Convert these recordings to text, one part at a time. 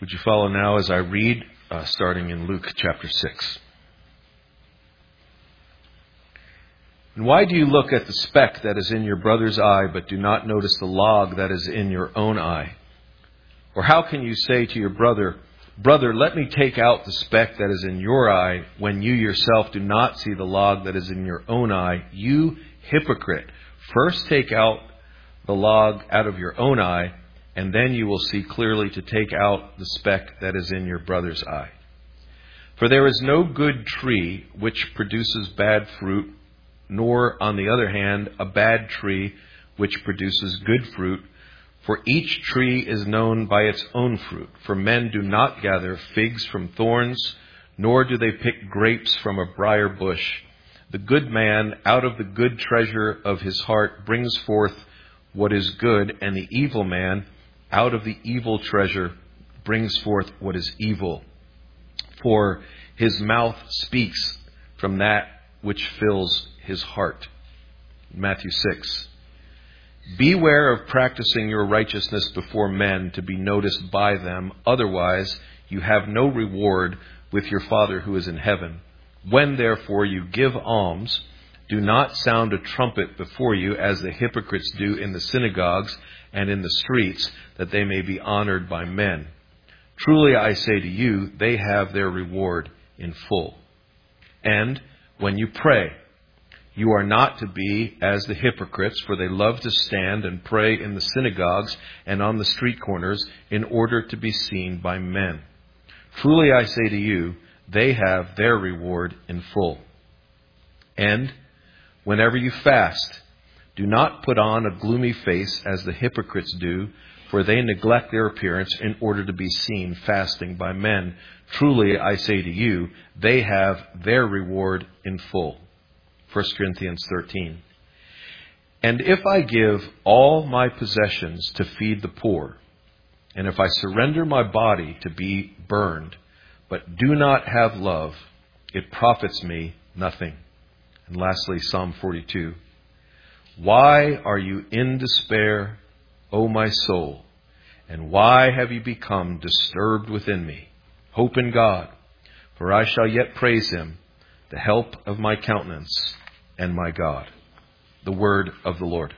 Would you follow now as I read, starting in Luke chapter 6. And why do you look at the speck that is in your brother's eye, but do not notice the log that is in your own eye? Or how can you say to your brother, "Brother, let me take out the speck that is in your eye," when you yourself do not see the log that is in your own eye? You hypocrite! First take out the log out of your own eye, and then you will see clearly to take out the speck that is in your brother's eye. For there is no good tree which produces bad fruit, nor, on the other hand, a bad tree which produces good fruit. For each tree is known by its own fruit. For men do not gather figs from thorns, nor do they pick grapes from a briar bush. The good man out of the good treasure of his heart brings forth what is good, and the evil man out of the evil treasure brings forth what is evil. For his mouth speaks from that which fills his heart. Matthew 6. Beware of practicing your righteousness before men to be noticed by them. Otherwise, you have no reward with your Father who is in heaven. When, therefore, you give alms, do not sound a trumpet before you as the hypocrites do in the synagogues and in the streets, that they may be honored by men. Truly, I say to you, they have their reward in full. And when you pray, you are not to be as the hypocrites, for they love to stand and pray in the synagogues and on the street corners in order to be seen by men. Truly, I say to you, they have their reward in full. And whenever you fast, do not put on a gloomy face as the hypocrites do, for they neglect their appearance in order to be seen fasting by men. Truly, I say to you, they have their reward in full. 1 Corinthians 13. And if I give all my possessions to feed the poor, and if I surrender my body to be burned, but do not have love, it profits me nothing. And lastly, Psalm 42. Why are you in despair, O my soul? And why have you become disturbed within me? Hope in God, for I shall yet praise him, the help of my countenance and my God. The word of the Lord.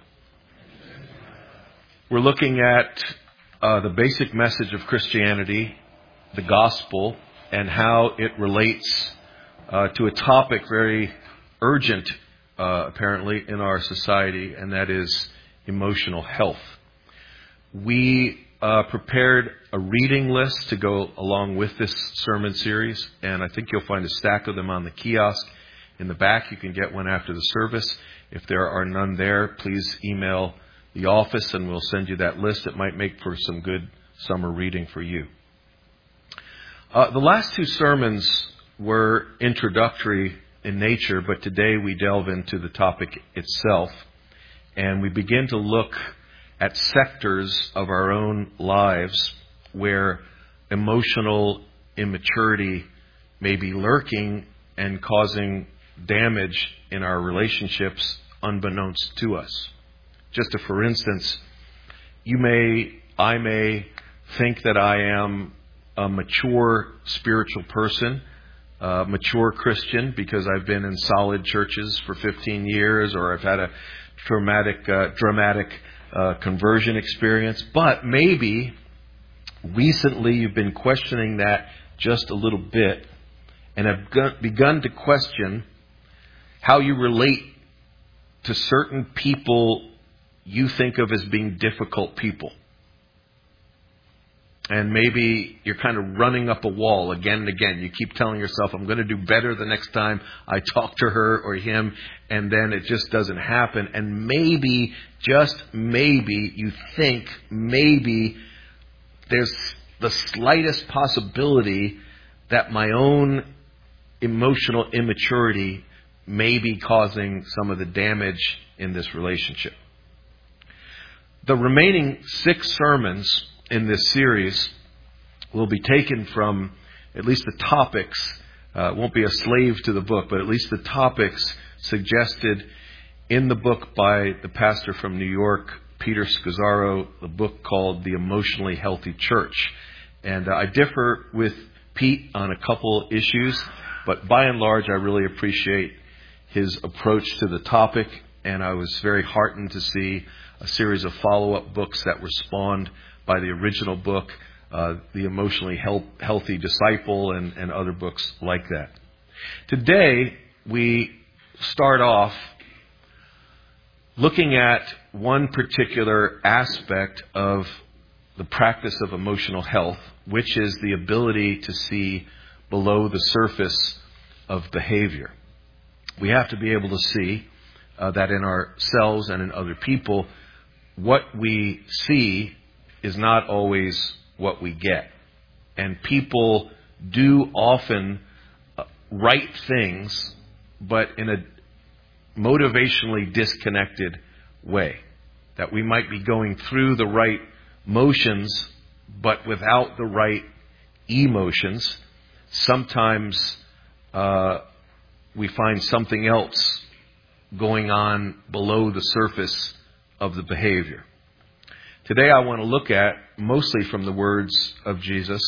We're looking at the basic message of Christianity, the gospel, and how it relates to a topic very urgent, apparently, in our society, and that is emotional health. We prepared a reading list to go along with this sermon series, and I think you'll find a stack of them on the kiosk in the back. You can get one after the service. If there are none there, please email the office and we'll send you that list. It might make for some good summer reading for you. The last two sermons were introductory in nature, but today we delve into the topic itself, and we begin to look at sectors of our own lives where emotional immaturity may be lurking and causing damage in our relationships unbeknownst to us. Just for instance, I may think that I am a mature spiritual person, mature Christian, because I've been in solid churches for 15 years, or I've had a dramatic conversion experience. But maybe recently you've been questioning that just a little bit and have begun to question how you relate to certain people you think of as being difficult people. And maybe you're kind of running up a wall again and again. You keep telling yourself, I'm going to do better the next time I talk to her or him, and then it just doesn't happen. And maybe, just maybe, you think maybe there's the slightest possibility that my own emotional immaturity may be causing some of the damage in this relationship. The remaining 6 sermons in this series will be taken from at least the topics, won't be a slave to the book, but at least the topics suggested in the book by the pastor from New York, Peter Scazzaro, the book called The Emotionally Healthy Church. And I differ with Pete on a couple issues, but by and large, I really appreciate his approach to the topic, and I was very heartened to see a series of follow-up books that were spawned by the original book, The Emotionally Healthy Disciple, and other books like that. Today, we start off looking at one particular aspect of the practice of emotional health, which is the ability to see below the surface of behavior. We have to be able to see that in ourselves and in other people, what we see is not always what we get. And people do often right things, but in a motivationally disconnected way. That we might be going through the right motions, but without the right emotions. Sometimes we find something else going on below the surface of the behavior. Today I want to look at, mostly from the words of Jesus,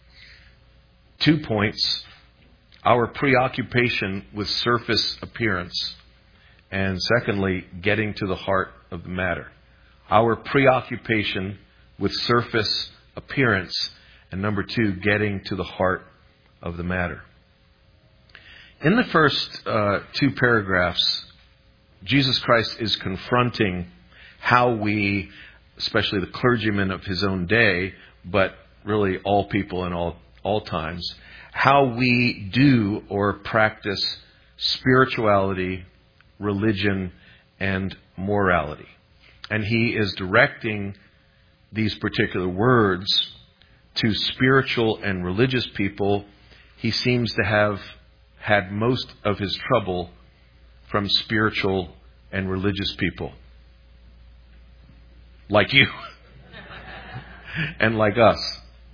2 points: our preoccupation with surface appearance, and secondly, getting to the heart of the matter. Our preoccupation with surface appearance, and number 2, getting to the heart of the matter. In the first 2 paragraphs, Jesus Christ is confronting how we, especially the clergymen of his own day, but really all people in all times, how we do or practice spirituality, religion, and morality. And he is directing these particular words to spiritual and religious people. He seems to have had most of his trouble from spiritual and religious people. Like you. And like us.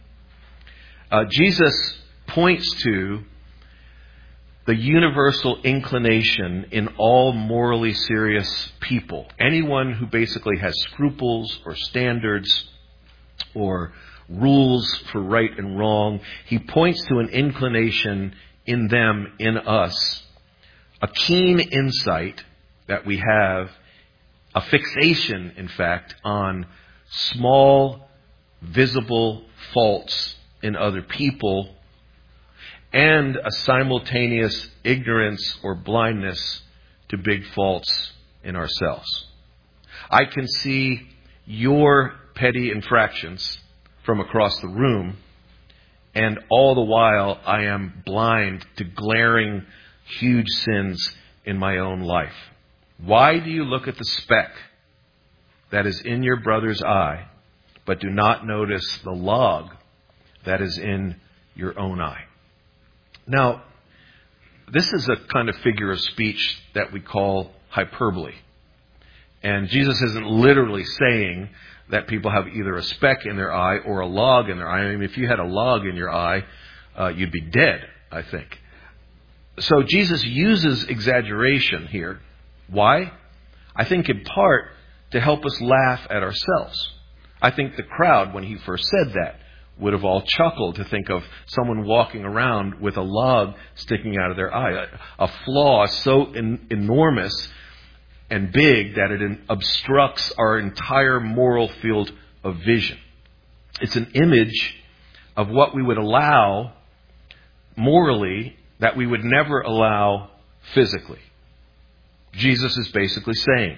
Jesus points to the universal inclination in all morally serious people. Anyone who basically has scruples or standards or rules for right and wrong, he points to an inclination in them, in us, a keen insight that we have, a fixation, in fact, on small, visible faults in other people, and a simultaneous ignorance or blindness to big faults in ourselves. I can see your petty infractions from across the room, and all the while I am blind to glaring, huge sins in my own life. Why do you look at the speck that is in your brother's eye, but do not notice the log that is in your own eye? Now, this is a kind of figure of speech that we call hyperbole. And Jesus isn't literally saying that people have either a speck in their eye or a log in their eye. I mean, if you had a log in your eye, you'd be dead, I think. So Jesus uses exaggeration here. Why? I think in part to help us laugh at ourselves. I think the crowd, when he first said that, would have all chuckled to think of someone walking around with a log sticking out of their eye. A flaw so enormous and big that it obstructs our entire moral field of vision. It's an image of what we would allow morally that we would never allow physically. Jesus is basically saying,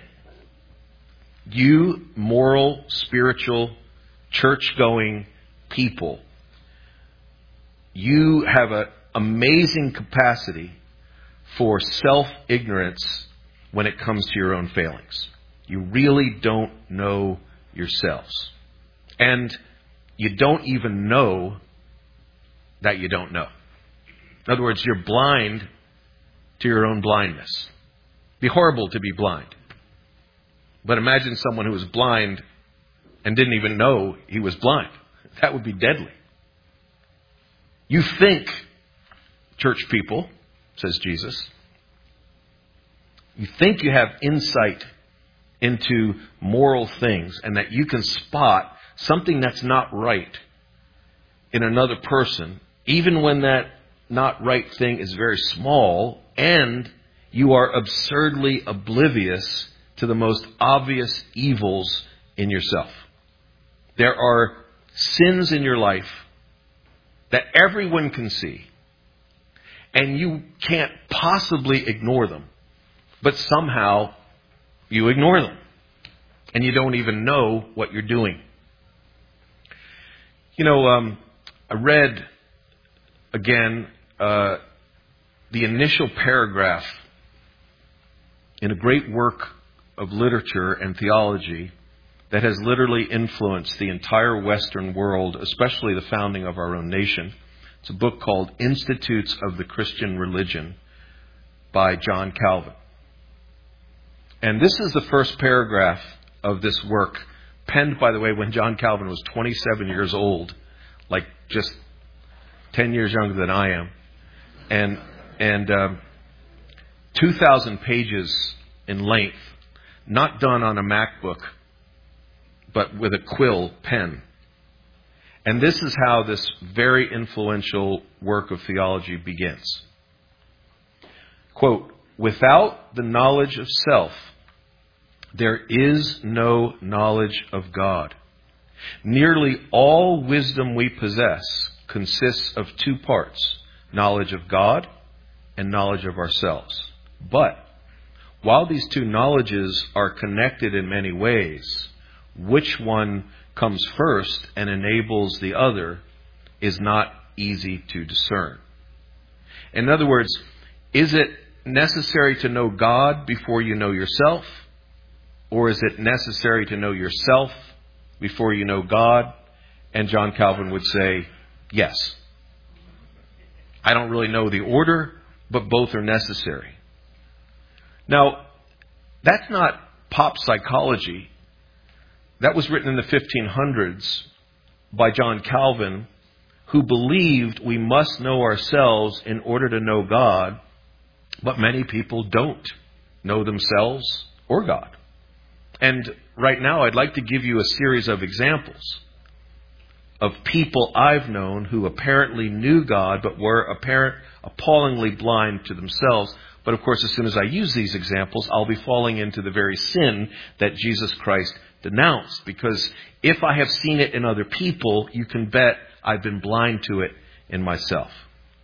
you moral, spiritual, church-going people, you have an amazing capacity for self-ignorance when it comes to your own failings. You really don't know yourselves. And you don't even know that you don't know. In other words, you're blind to your own blindness. It'd be horrible to be blind. But imagine someone who was blind and didn't even know he was blind. That would be deadly. You think, church people, says Jesus, you think you have insight into moral things and that you can spot something that's not right in another person, even when that not right thing is very small, and you are absurdly oblivious to the most obvious evils in yourself. There are sins in your life that everyone can see, and you can't possibly ignore them, but somehow you ignore them, and you don't even know what you're doing. I read again the initial paragraph in a great work of literature and theology that has literally influenced the entire Western world, especially the founding of our own nation. It's a book called Institutes of the Christian Religion by John Calvin. And this is the first paragraph of this work, penned, by the way, when John Calvin was 27 years old, like just 10 years younger than I am. And 2,000 pages in length, not done on a MacBook, but with a quill pen. And this is how this very influential work of theology begins. Quote, "Without the knowledge of self, there is no knowledge of God. Nearly all wisdom we possess consists of two parts, knowledge of God and knowledge of ourselves. But while these two knowledges are connected in many ways, which one comes first and enables the other is not easy to discern." In other words, is it necessary to know God before you know yourself? Or is it necessary to know yourself before you know God? And John Calvin would say, yes. I don't really know the order, but both are necessary. Now, that's not pop psychology. That was written in the 1500s by John Calvin, who believed we must know ourselves in order to know God, but many people don't know themselves or God. And right now, I'd like to give you a series of examples of people I've known who apparently knew God, but were appallingly blind to themselves. But of course, as soon as I use these examples, I'll be falling into the very sin that Jesus Christ denounced. Because if I have seen it in other people, you can bet I've been blind to it in myself.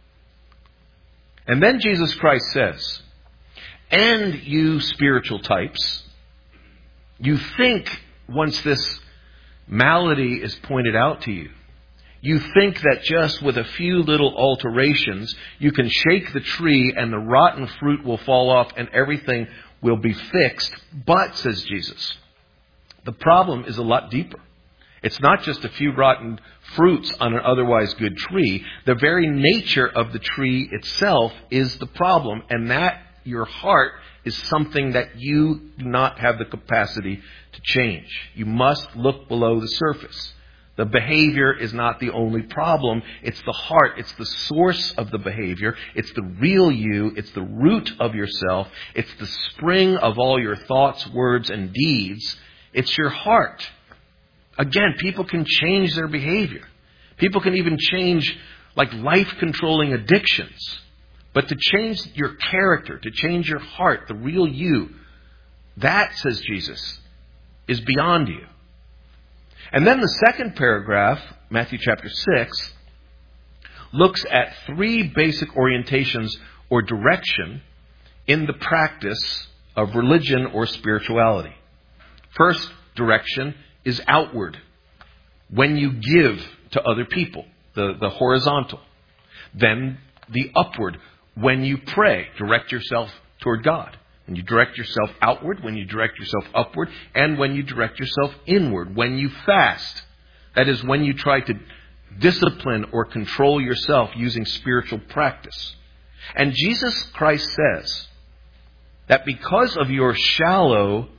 And then Jesus Christ says, "And you spiritual types, you think once this malady is pointed out to you, you think that just with a few little alterations, you can shake the tree and the rotten fruit will fall off and everything will be fixed. But," says Jesus, "the problem is a lot deeper. It's not just a few rotten fruits on an otherwise good tree. The very nature of the tree itself is the problem, and that your heart is something that you do not have the capacity to change. You must look below the surface. The behavior is not the only problem. It's the heart. It's the source of the behavior. It's the real you. It's the root of yourself. It's the spring of all your thoughts, words, and deeds. It's your heart." Again, people can change their behavior. People can even change like life-controlling addictions. But to change your character, to change your heart, the real you, that, says Jesus, is beyond you. And then the second paragraph, Matthew chapter 6, looks at three basic orientations or direction in the practice of religion or spirituality. First direction is outward, when you give to other people, the horizontal. Then the upward, when you pray, direct yourself toward God. When you direct yourself outward, when you direct yourself upward, and when you direct yourself inward. When you fast, that is when you try to discipline or control yourself using spiritual practice. And Jesus Christ says that because of your shallow,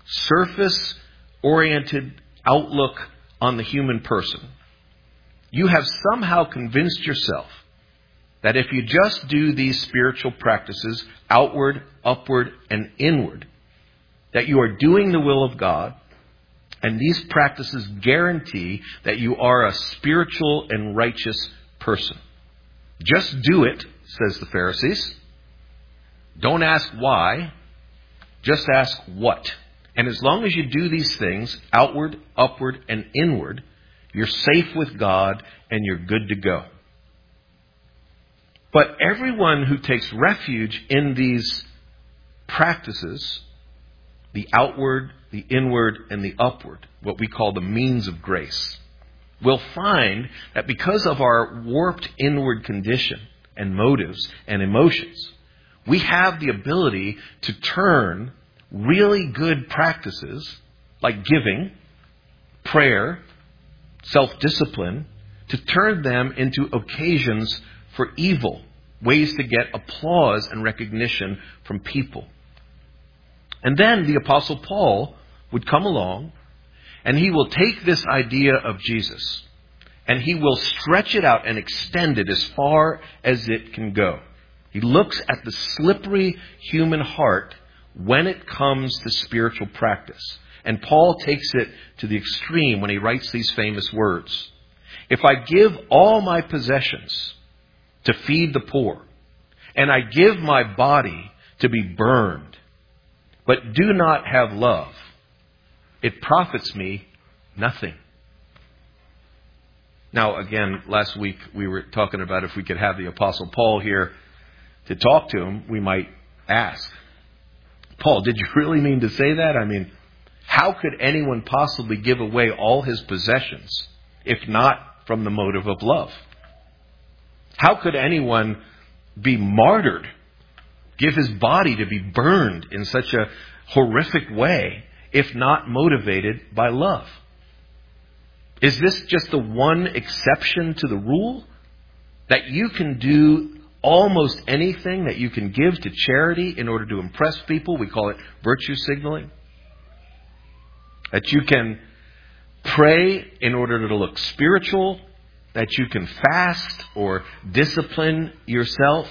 surface-oriented outlook on the human person, you have somehow convinced yourself that if you just do these spiritual practices, outward, upward, and inward, that you are doing the will of God, And these practices guarantee that you are a spiritual and righteous person. Just do it, says the Pharisees. Don't ask why. Just ask what. And as long as you do these things, outward, upward, and inward, you're safe with God and you're good to go. But everyone who takes refuge in these practices, the outward, the inward, and the upward, what we call the means of grace, will find that because of our warped inward condition and motives and emotions, we have the ability to turn really good practices like giving, prayer, self-discipline, to turn them into occasions for evil, ways to get applause and recognition from people. And then the Apostle Paul would come along and he will take this idea of Jesus and he will stretch it out and extend it as far as it can go. He looks at the slippery human heart when it comes to spiritual practice. And Paul takes it to the extreme when he writes these famous words. If I give all my possessions to feed the poor, and I give my body to be burned, but do not have love, it profits me nothing. Now, again, last week we were talking about if we could have the Apostle Paul here to talk to him, we might ask, Paul, did you really mean to say that? I mean, how could anyone possibly give away all his possessions if not from the motive of love? How could anyone be martyred, give his body to be burned in such a horrific way if not motivated by love? Is this just the one exception to the rule? That you can do almost anything, that you can give to charity in order to impress people? We call it virtue signaling. That you can pray in order to look spiritual. That you can fast or discipline yourself.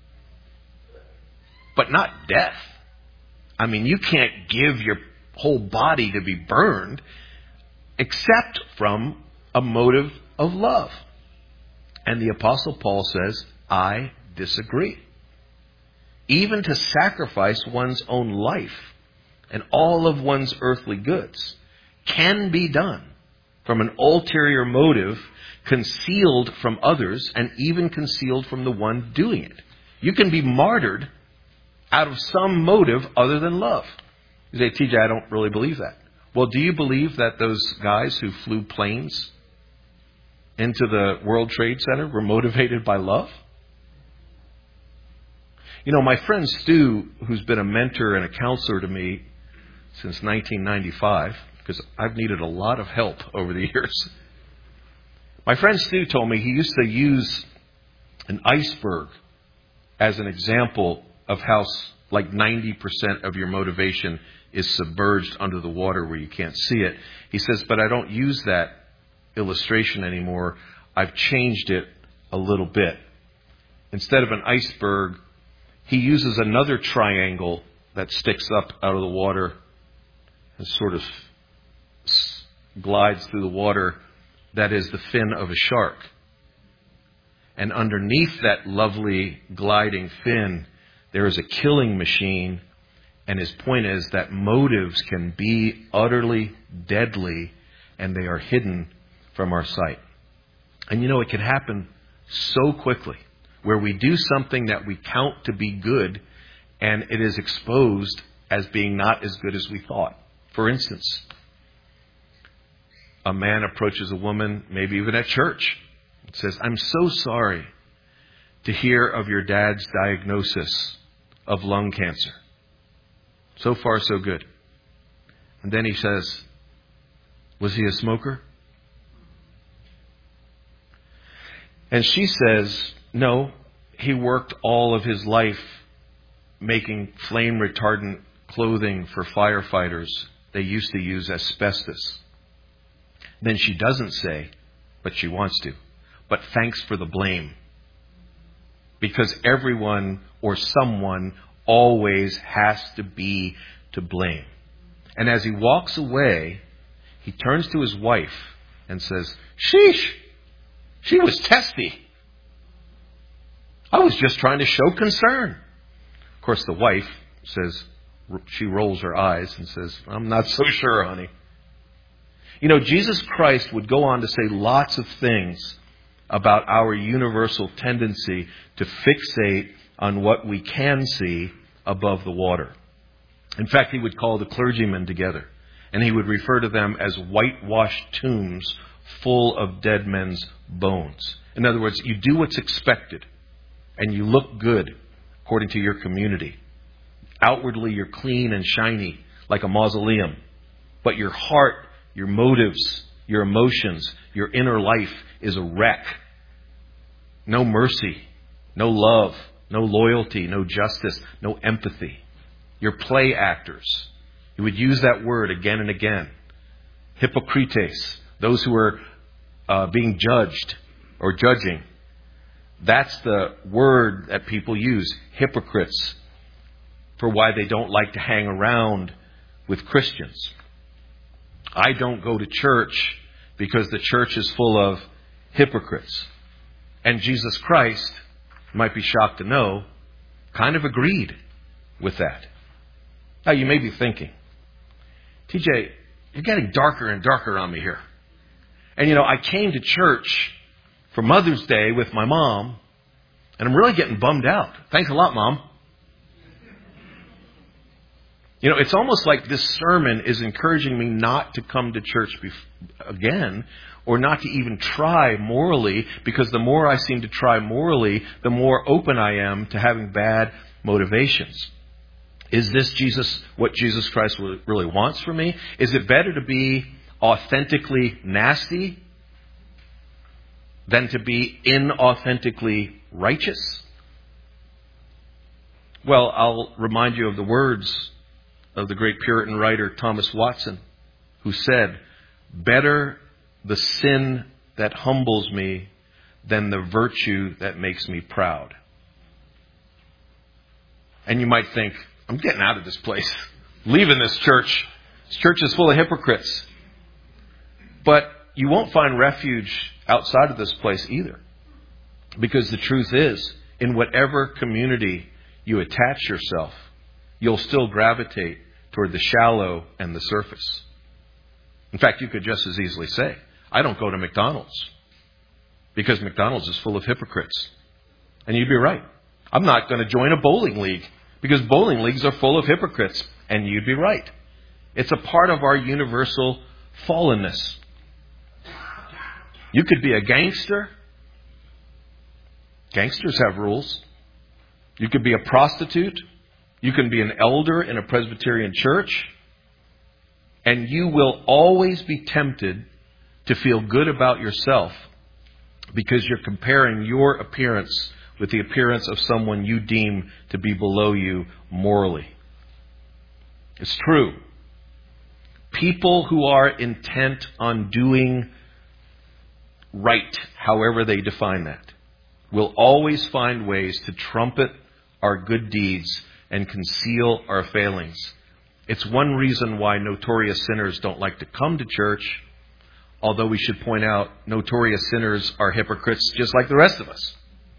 But not death. I mean, you can't give your whole body to be burned except from a motive of love. And the Apostle Paul says, I disagree. Even to sacrifice one's own life and all of one's earthly goods can be done from an ulterior motive concealed from others and even concealed from the one doing it. You can be martyred out of some motive other than love. You say, TJ, I don't really believe that. Well, do you believe that those guys who flew planes into the World Trade Center were motivated by love? You know, my friend Stu, who's been a mentor and a counselor to me since 1995, because I've needed a lot of help over the years. My friend Stu told me he used to use an iceberg as an example of how like 90% of your motivation is submerged under the water where you can't see it. He says, but I don't use that illustration anymore. I've changed it a little bit. Instead of an iceberg, he uses another triangle that sticks up out of the water and sort of glides through the water. That is the fin of a shark. And underneath that lovely gliding fin, there is a killing machine. And his point is that motives can be utterly deadly and they are hidden from our sight. And you know, it can happen so quickly where we do something that we count to be good and it is exposed as being not as good as we thought. For instance, a man approaches a woman, maybe even at church, and says, I'm so sorry to hear of your dad's diagnosis of lung cancer. So far, so good. And then he says, was he a smoker? And she says, no, he worked all of his life making flame retardant clothing for firefighters. They used to use asbestos. Then she doesn't say, but she wants to, but thanks for the blame. Because everyone or someone always has to be to blame. And as he walks away, he turns to his wife and says, "Sheesh, she was testy. I was just trying to show concern." Of course, the wife says, she rolls her eyes and says, "I'm not so sure, honey." You know, Jesus Christ would go on to say lots of things about our universal tendency to fixate on what we can see above the water. In fact, he would call the clergymen together, and he would refer to them as whitewashed tombs full of dead men's bones. In other words, you do what's expected, and you look good according to your community. Outwardly, you're clean and shiny like a mausoleum, but your heart, your motives, your emotions, your inner life is a wreck. No mercy, no love, no loyalty, no justice, no empathy. You're play actors. You would use that word again and again. Hypocrites, those who are being judged or judging. That's the word that people use, hypocrites, for why they don't like to hang around with Christians. I don't go to church because the church is full of hypocrites. And Jesus Christ, you might be shocked to know, kind of agreed with that. Now, you may be thinking, TJ, you're getting darker and darker on me here. And, you know, I came to church for Mother's Day with my mom, and I'm really getting bummed out. Thanks a lot, Mom. You know, it's almost like this sermon is encouraging me not to come to church again, or not to even try morally, because the more I seem to try morally, the more open I am to having bad motivations. Is this what Jesus Christ really wants for me? Is it better to be authentically nasty than to be inauthentically righteous? Well, I'll remind you of the words of the great Puritan writer Thomas Watson, who said, "Better the sin that humbles me than the virtue that makes me proud." And you might think, I'm getting out of this place, leaving this church. This church is full of hypocrites. But you won't find refuge outside of this place either. Because the truth is, in whatever community you attach yourself, you'll still gravitate toward the shallow and the surface. In fact, you could just as easily say, I don't go to McDonald's because McDonald's is full of hypocrites. And you'd be right. I'm not going to join a bowling league because bowling leagues are full of hypocrites. And you'd be right. It's a part of our universal fallenness. You could be a gangster. Gangsters have rules. You could be a prostitute. You can be an elder in a Presbyterian church. And you will always be tempted to feel good about yourself because you're comparing your appearance with the appearance of someone you deem to be below you morally. It's true. People who are intent on doing right, however they define that, will always find ways to trumpet our good deeds and conceal our failings. It's one reason why notorious sinners don't like to come to church, although we should point out notorious sinners are hypocrites just like the rest of us.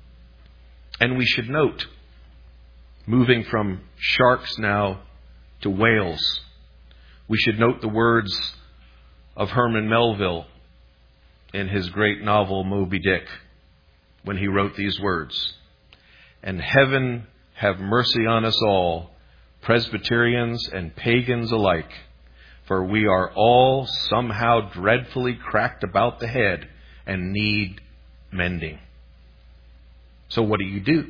And we should note, moving from sharks now to whales, we should note the words of Herman Melville in his great novel Moby Dick, when he wrote these words, "And heaven have mercy on us all, Presbyterians and pagans alike, for we are all somehow dreadfully cracked about the head and need mending." So what do?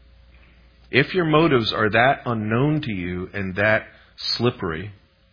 If your motives are that unknown to you and that slippery,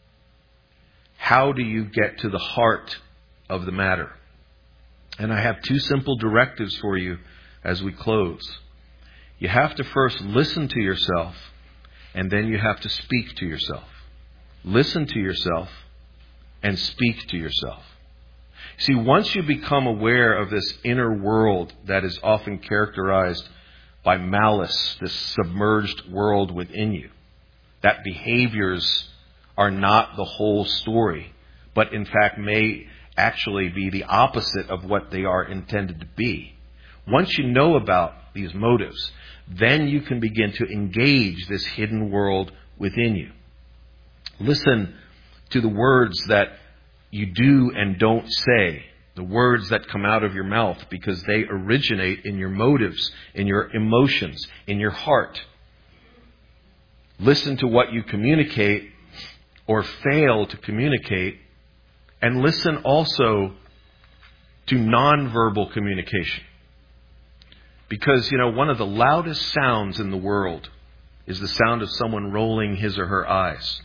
how do you get to the heart of the matter? And I have two simple directives for you as we close. You have to first listen to yourself, and then you have to speak to yourself. Listen to yourself and speak to yourself. See, once you become aware of this inner world that is often characterized by malice, this submerged world within you, that behaviors are not the whole story, but in fact may actually be the opposite of what they are intended to be. Once you know about these motives, then you can begin to engage this hidden world within you. Listen to the words that you do and don't say, the words that come out of your mouth, because they originate in your motives, in your emotions, in your heart. Listen to what you communicate or fail to communicate, and listen also to nonverbal communication. Because, one of the loudest sounds in the world is the sound of someone rolling his or her eyes.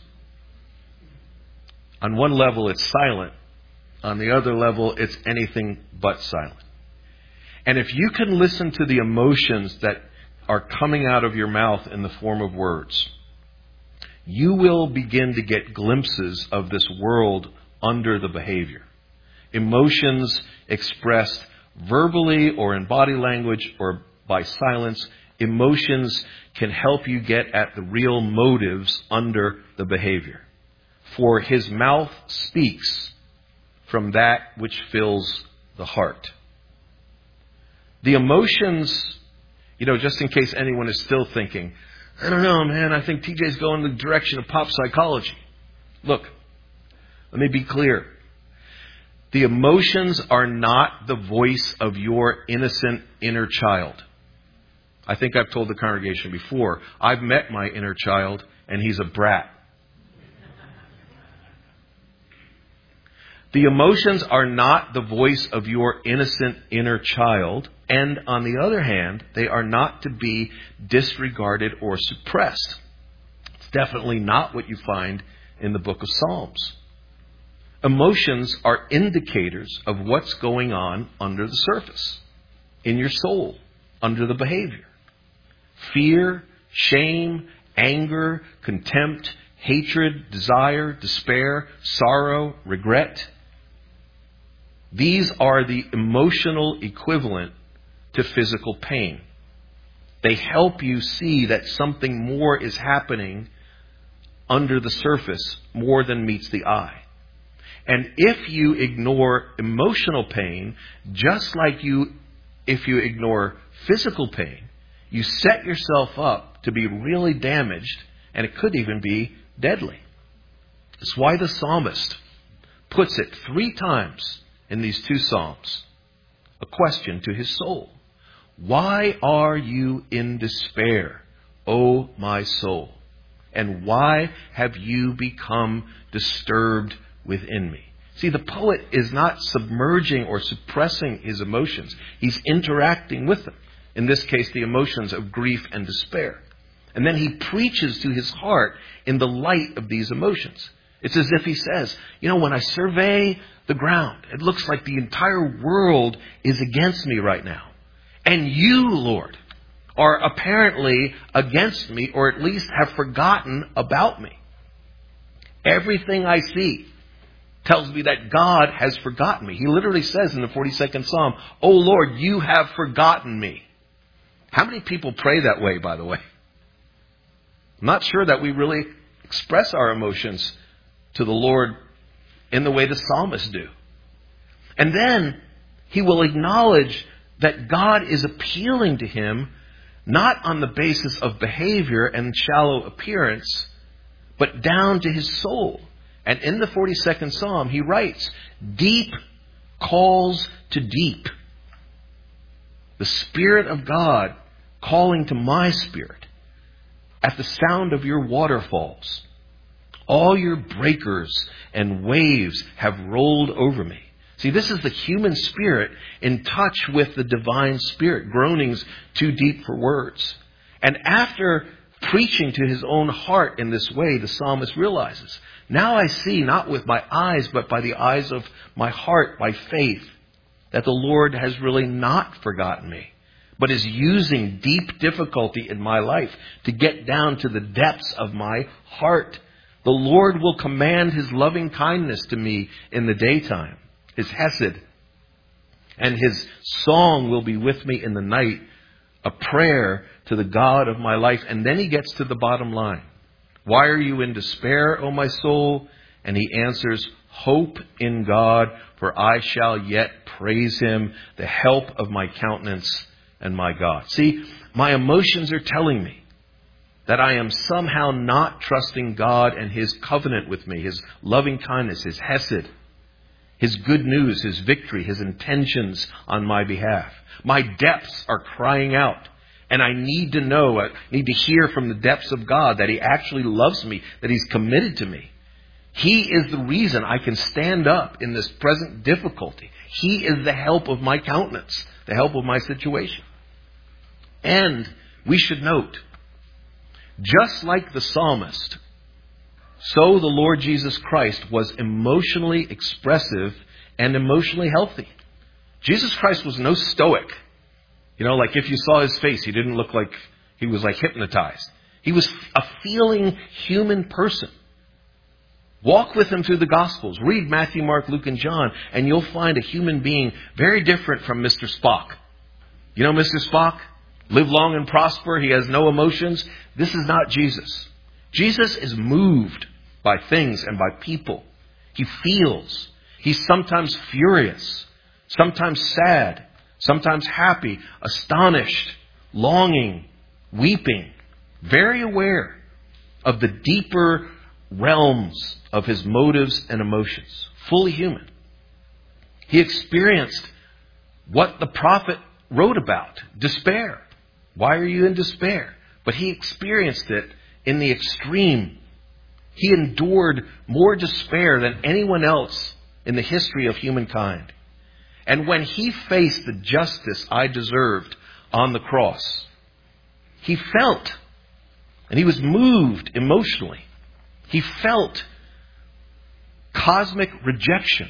On one level, it's silent. On the other level, it's anything but silent. And if you can listen to the emotions that are coming out of your mouth in the form of words, you will begin to get glimpses of this world under the behavior. Emotions expressed verbally or in body language or by silence, emotions can help you get at the real motives under the behavior. For his mouth speaks from that which fills the heart. The emotions, just in case anyone is still thinking, I don't know, man, I think TJ's going in the direction of pop psychology. Look, let me be clear. The emotions are not the voice of your innocent inner child. I think I've told the congregation before, I've met my inner child, and he's a brat. The emotions are not the voice of your innocent inner child, and on the other hand, they are not to be disregarded or suppressed. It's definitely not what you find in the book of Psalms. Emotions are indicators of what's going on under the surface, in your soul, under the behavior. Fear, shame, anger, contempt, hatred, desire, despair, sorrow, regret. These are the emotional equivalent to physical pain. They help you see that something more is happening under the surface, more than meets the eye. And if you ignore emotional pain, just like if you ignore physical pain, you set yourself up to be really damaged, and it could even be deadly. That's why the psalmist puts it 3 times in these 2 psalms, a question to his soul. Why are you in despair, O my soul? And why have you become disturbed within me? See, the poet is not submerging or suppressing his emotions. He's interacting with them. In this case, the emotions of grief and despair. And then he preaches to his heart in the light of these emotions. It's as if he says, when I survey the ground, it looks like the entire world is against me right now. And you, Lord, are apparently against me, or at least have forgotten about me. Everything I see tells me that God has forgotten me. He literally says in the 42nd Psalm, "Oh Lord, you have forgotten me." How many people pray that way, by the way? I'm not sure that we really express our emotions to the Lord in the way the psalmists do. And then he will acknowledge that God is appealing to him not on the basis of behavior and shallow appearance, but down to his soul. And in the 42nd Psalm, he writes, "Deep calls to deep." The Spirit of God calling to my spirit at the sound of your waterfalls. All your breakers and waves have rolled over me. See, this is the human spirit in touch with the divine spirit, groanings too deep for words. And after preaching to his own heart in this way, the psalmist realizes, now I see not with my eyes, but by the eyes of my heart, by faith, that the Lord has really not forgotten me, but is using deep difficulty in my life to get down to the depths of my heart. The Lord will command his loving kindness to me in the daytime, his hesed, and his song will be with me in the night, a prayer to the God of my life. And then he gets to the bottom line. Why are you in despair, O my soul? And he answers, Hope in God, for I shall yet praise him, the help of my countenance and my God. See, my emotions are telling me that I am somehow not trusting God and his covenant with me, his loving kindness, his hesed, his good news, his victory, his intentions on my behalf. My depths are crying out. And I need to know, I need to hear from the depths of God that he actually loves me, that he's committed to me. He is the reason I can stand up in this present difficulty. He is the help of my countenance, the help of my situation. And we should note, just like the psalmist, so the Lord Jesus Christ was emotionally expressive and emotionally healthy. Jesus Christ was no stoic. Like if you saw his face, he didn't look like he was like hypnotized. He was a feeling human person. Walk with him through the Gospels. Read Matthew, Mark, Luke, and John, and you'll find a human being very different from Mr. Spock. You know Mr. Spock? Live long and prosper. He has no emotions. This is not Jesus. Jesus is moved by things and by people. He feels. He's sometimes furious, sometimes sad, sometimes happy, astonished, longing, weeping, very aware of the deeper realms of his motives and emotions, fully human. He experienced what the prophet wrote about, despair. Why are you in despair? But he experienced it in the extreme. He endured more despair than anyone else in the history of humankind. And when he faced the justice I deserved on the cross, he felt, and he was moved emotionally. He felt cosmic rejection.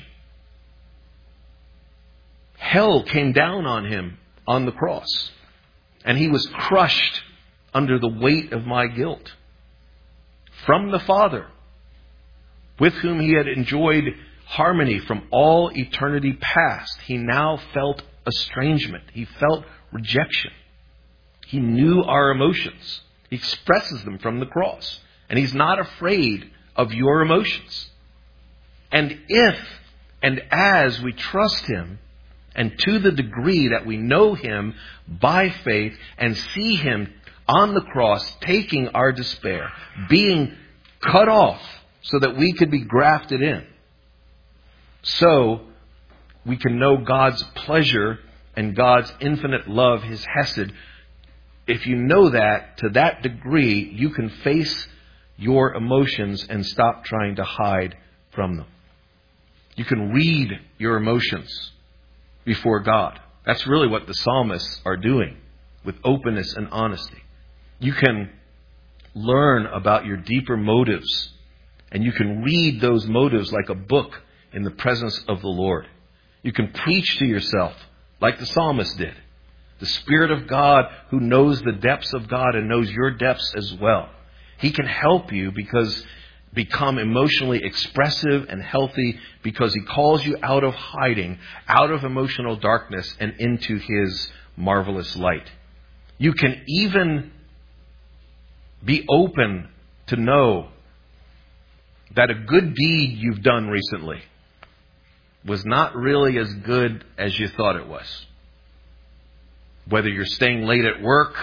Hell came down on him on the cross, and he was crushed under the weight of my guilt. From the Father, with whom he had enjoyed harmony from all eternity past, he now felt estrangement. He felt rejection. He knew our emotions. He expresses them from the cross. And he's not afraid of your emotions. And if and as we trust him, and to the degree that we know him by faith and see him on the cross taking our despair, being cut off so that we could be grafted in, so we can know God's pleasure and God's infinite love, his hesed. If you know that, to that degree, you can face your emotions and stop trying to hide from them. You can read your emotions before God. That's really what the psalmists are doing with openness and honesty. You can learn about your deeper motives, and you can read those motives like a book in the presence of the Lord. You can preach to yourself like the psalmist did. The Spirit of God who knows the depths of God and knows your depths as well. He can help you become emotionally expressive and healthy because he calls you out of hiding, out of emotional darkness and into his marvelous light. You can even be open to know that a good deed you've done recently was not really as good as you thought it was. Whether you're staying late at work,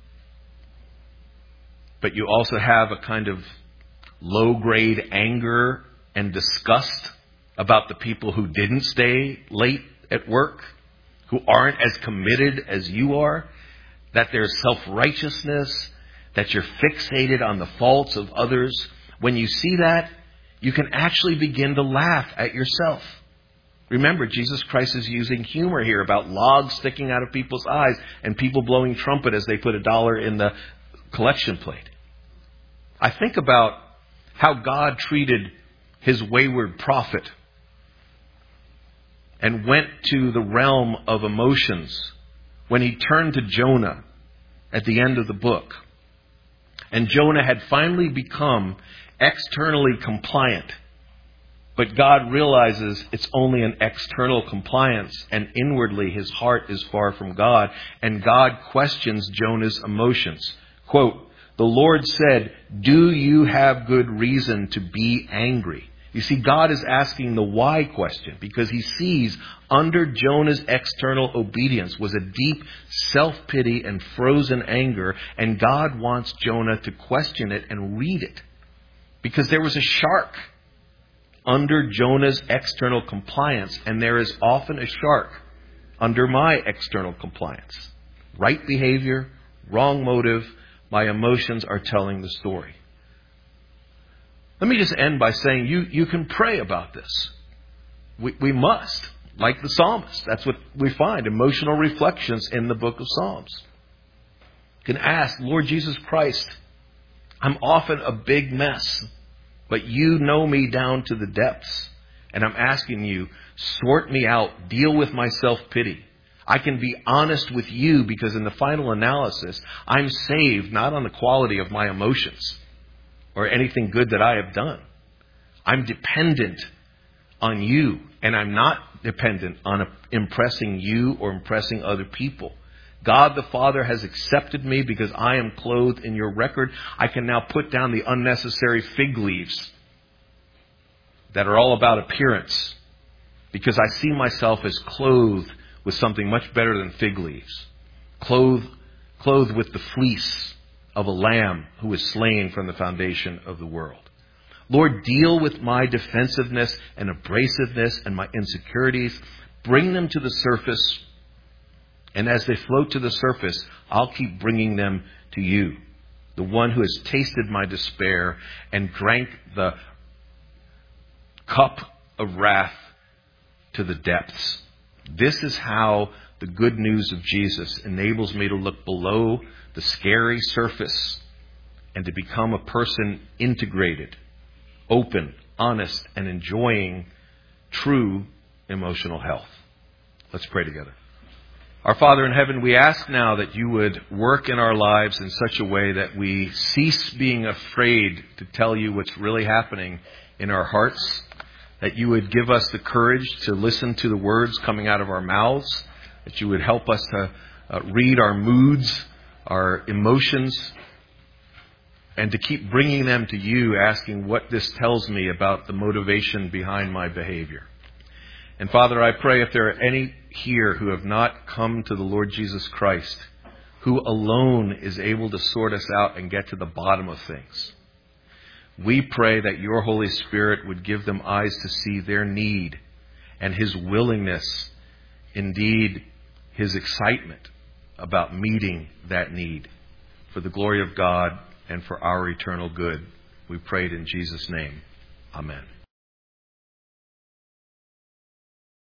but you also have a kind of low-grade anger and disgust about the people who didn't stay late at work, who aren't as committed as you are, that there's self-righteousness, that you're fixated on the faults of others. When you see that, you can actually begin to laugh at yourself. Remember, Jesus Christ is using humor here about logs sticking out of people's eyes and people blowing trumpet as they put $1 in the collection plate. I think about how God treated his wayward prophet and went to the realm of emotions when he turned to Jonah at the end of the book. And Jonah had finally become externally compliant. But God realizes it's only an external compliance, and inwardly his heart is far from God. And God questions Jonah's emotions. Quote, "The Lord said, 'Do you have good reason to be angry?' You see, God is asking the why question because he sees under Jonah's external obedience was a deep self-pity and frozen anger, and God wants Jonah to question it and read it. Because there was a shark under Jonah's external compliance, and there is often a shark under my external compliance. Right behavior, wrong motive, my emotions are telling the story. Let me just end by saying you can pray about this. We must, like the psalmist. That's what we find, emotional reflections in the book of Psalms. You can ask, Lord Jesus Christ, I'm often a big mess, but you know me down to the depths. And I'm asking you, sort me out, deal with my self-pity. I can be honest with you because in the final analysis, I'm saved not on the quality of my emotions or anything good that I have done. I'm dependent on you, and I'm not dependent on impressing you or impressing other people. God the Father has accepted me because I am clothed in your record. I can now put down the unnecessary fig leaves that are all about appearance because I see myself as clothed with something much better than fig leaves. Clothed with the fleece of a lamb who was slain from the foundation of the world. Lord, deal with my defensiveness and abrasiveness and my insecurities. Bring them to the surface. And as they float to the surface, I'll keep bringing them to you, the one who has tasted my despair and drank the cup of wrath to the depths. This is how the good news of Jesus enables me to look below the scary surface and to become a person integrated, open, honest, and enjoying true emotional health. Let's pray together. Our Father in heaven, we ask now that you would work in our lives in such a way that we cease being afraid to tell you what's really happening in our hearts, that you would give us the courage to listen to the words coming out of our mouths, that you would help us to read our moods, our emotions, and to keep bringing them to you, asking what this tells me about the motivation behind my behavior. And Father, I pray if there are any here who have not come to the Lord Jesus Christ, who alone is able to sort us out and get to the bottom of things, we pray that your Holy Spirit would give them eyes to see their need and his willingness, indeed his excitement about meeting that need for the glory of God and for our eternal good. We pray it in Jesus' name. Amen.